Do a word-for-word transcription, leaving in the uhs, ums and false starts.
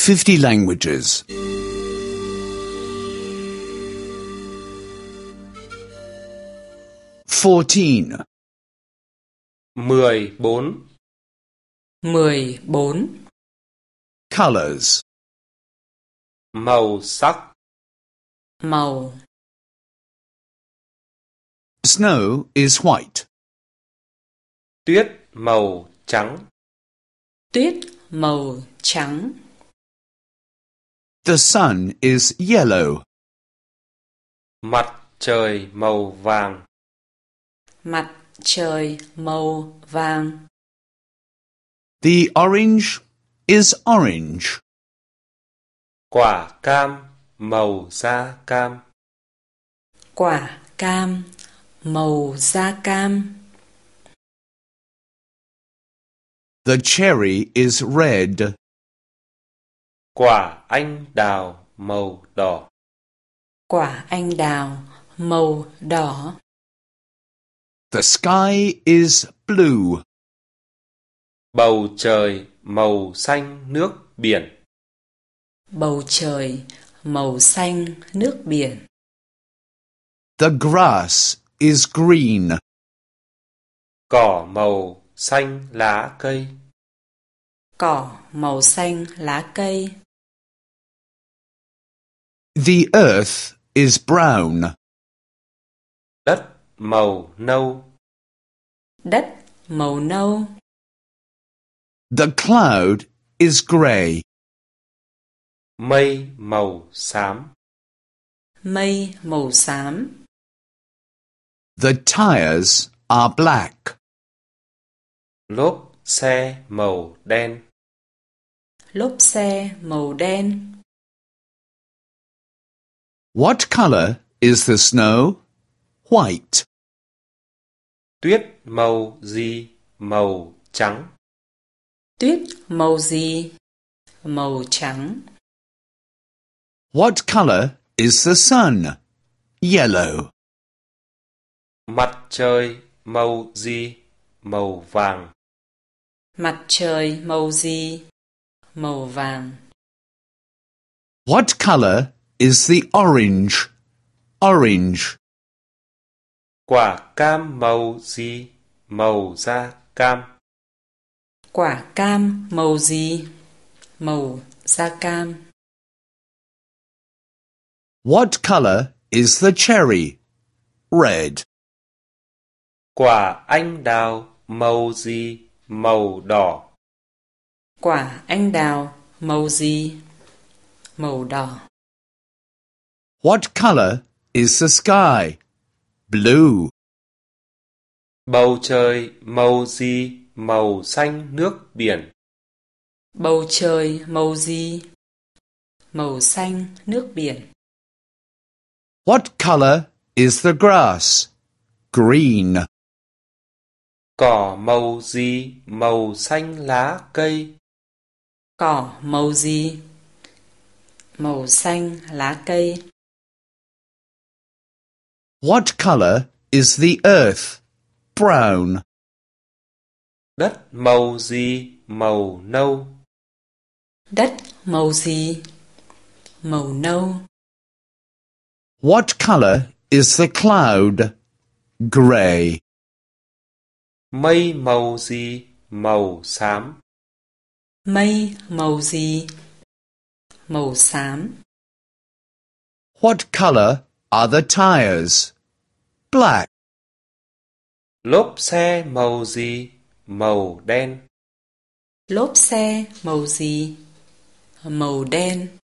fifty languages. Fourteen. mười bốn. mười bốn. Colors. Màu sắc. Màu. Snow is white. Tuyết màu trắng. Tuyết màu trắng. The sun is yellow. Mặt trời màu vàng. Mặt trời màu vàng. The orange is orange. Quả cam màu da cam. Quả cam màu da cam. The cherry is red. Quả anh đào màu đỏ. Quả anh đào màu đỏ. The sky is blue. Bầu trời màu xanh nước biển. Bầu trời màu xanh nước biển. The grass is green. Cỏ màu xanh lá cây. Cỏ màu xanh lá cây. The earth is brown. Đất màu nâu. Đất màu nâu. The cloud is grey. Mây màu xám. Mây màu xám. The tires are black. Lốp xe màu đen. Lốp xe màu đen. What color is the snow? White. Tuyết màu gì? Màu trắng. Tuyết màu gì? Màu trắng. What color is the sun? Yellow. Mặt trời màu gì? Màu vàng. Mặt trời màu gì? Màu vàng. What color is the orange? Orange. Quả cam màu gì? Màu da cam. Quả cam màu gì? Màu da cam. What color is the cherry? Red. Quả anh đào màu gì? Màu đỏ. Quả anh đào màu gì? Màu đỏ. What color is the sky? Blue. Bầu trời màu gì? Màu xanh nước biển. Bầu trời màu gì? Màu xanh nước biển. What color is the grass? Green. Cỏ màu gì? Màu xanh lá cây. Cỏ màu gì? Màu xanh lá cây. What color is the earth? Brown. Đất màu gì? Màu nâu. Đất màu gì? Màu nâu. What color is the cloud? Grey. Mây màu gì? Màu xám. Mây màu gì? Màu xám. What color are the tires? Black. Lốp xe màu gì? Màu đen. Lốp xe màu gì? Màu đen.